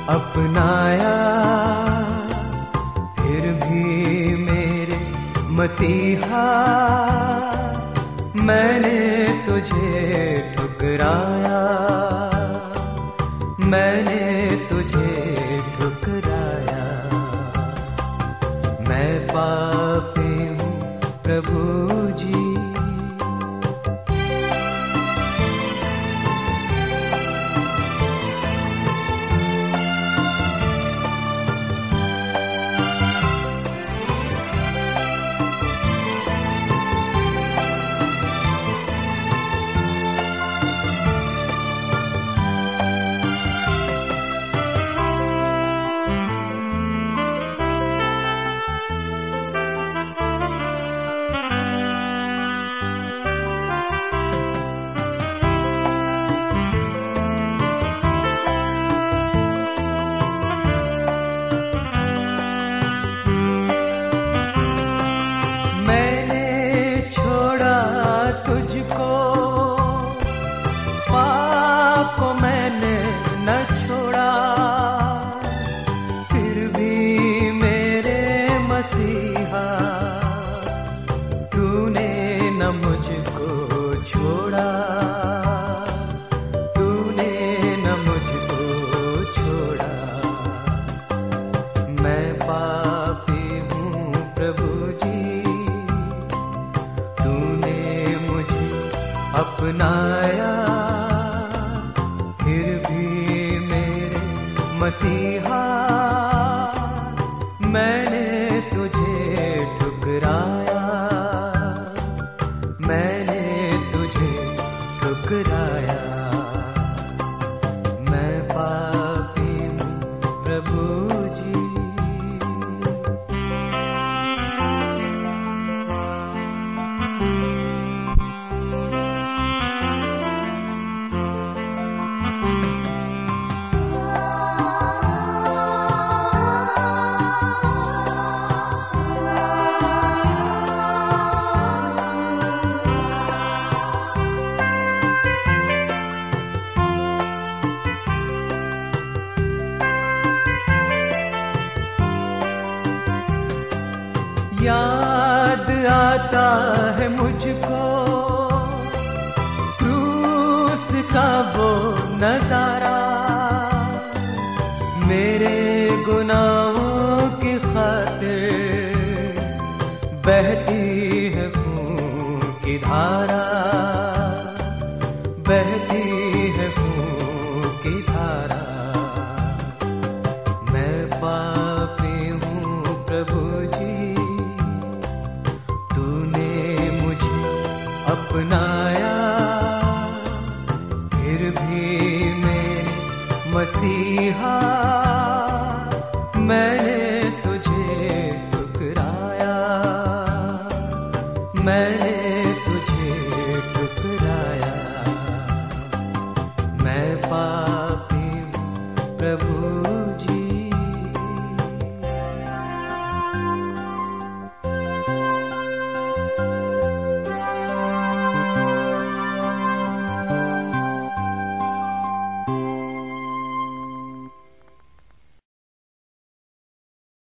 अपनाया, फिर भी मेरे मसीहा मैंने तुझे ठुकराया, मैंने तुझे ठुकराया। मैं पापी हूँ प्रभु जी, अपनाया, फिर भी मेरे मसीहा मैंने तुझे ठुकराया, मैंने तुझे ठुकराया। मैं पापी हूँ प्रभु जी, याद आता है मुझको क्रूस का वो नजारा, मेरे गुनाहों की खातिर बहती है खून की धारा, बहती है खून की धारा। मैं पापी हूँ प्रभु जी, अपनाया, फिर भी मेरे मसीहा मैंने तुझे ठुकराया, मैंने तुझे ठुकराया। मैं